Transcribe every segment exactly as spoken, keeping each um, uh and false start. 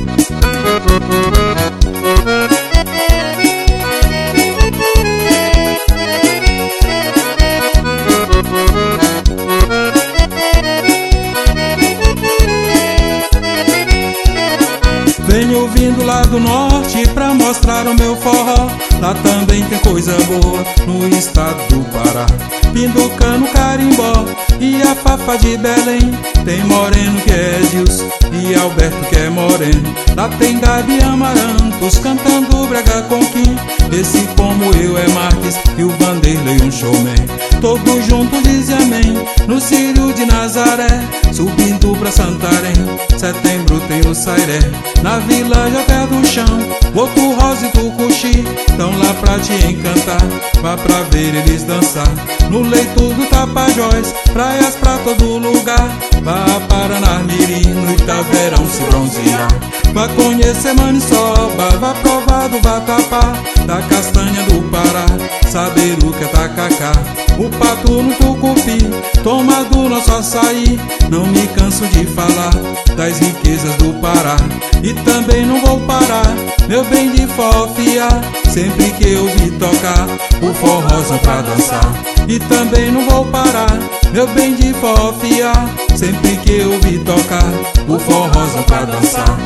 Venho vindo lá do norte pra mostrar o meu forró. Lá também tem coisa boa no estado do Pará. Pinducano, carimbó e a Fafa de Belém. Tem Moreno que é Edilson e Alberto que é Moreno. Lá tem Gabi e Amarantos cantando brega com Kim. Esse como eu é Marques e o Vanderlei um showman. Todos juntos dizem amém no Círio de Nazaré. Subindo pra Santarém, setembro tem o Sairé. Na Vila Joté do Chão, Boto Rosa e Tucuxi tão lá pra te encantar, vá pra ver eles dançar. No leito do Tapajós, praias pra todo lugar. Vá para Narmirim, no Itaverão se bronzear. Vá conhecer Maniçoba, vá provar do vatapá, da castanha do Pará, saber o que é tacacá. O pato no tucupi, toma do nosso açaí. Não me canso de falar das riquezas do Pará. E também não vou parar, meu bem de fofiar, sempre que eu vi tocar o forrozão pra dançar. E também não vou parar, meu bem de fofiar, sempre que eu vi tocar o forrozão pra dançar.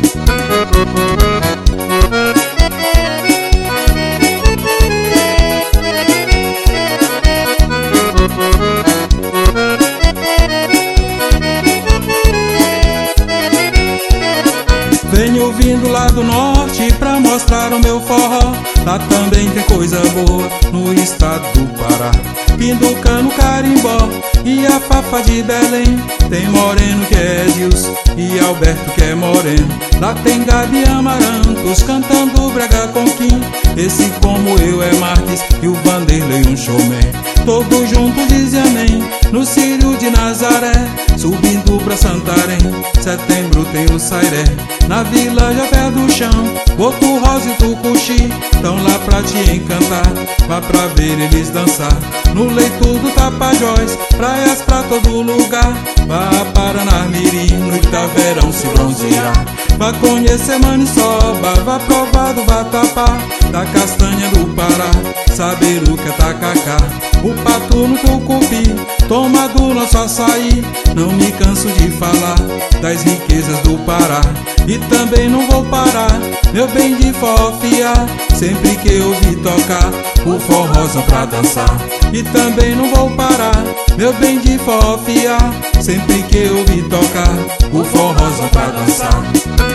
Venho vindo lá do norte pra mostrar o meu forró. Lá também tem coisa boa no estado do Pará. Pinducano, carimbó e a Fafa de Belém. Tem Moreno que é Edilson e Alberto que é Moreno. Lá tem Gabi e Amarantos cantando brega com Kim. Esse como eu é Marques e o Vanderlei um showman. Todos juntos dizem amém no Círio de Nazaré. Subindo pra Santarém, setembro tem o Sairé. Na Vila Joté do Chão, Boto Rosa e Tucuxi tão lá pra te encantar, vá pra ver eles dançar. No leito do Tapajós, praias pra todo lugar. Vá para Narmirim, no Itaverão se bronzear. Vá conhecer Maniçoba, vá provar do vatapá, da castanha do Pará, saber o que é tacacá. O pato no tucupi, toma do nosso açaí. Não me canso de falar das riquezas do Pará. E também não vou parar, meu bem de fofiar, sempre que eu vi tocar o forrozão pra dançar. E também não vou parar, meu bem de fofiar, sempre que eu vi tocar o forrozão pra dançar.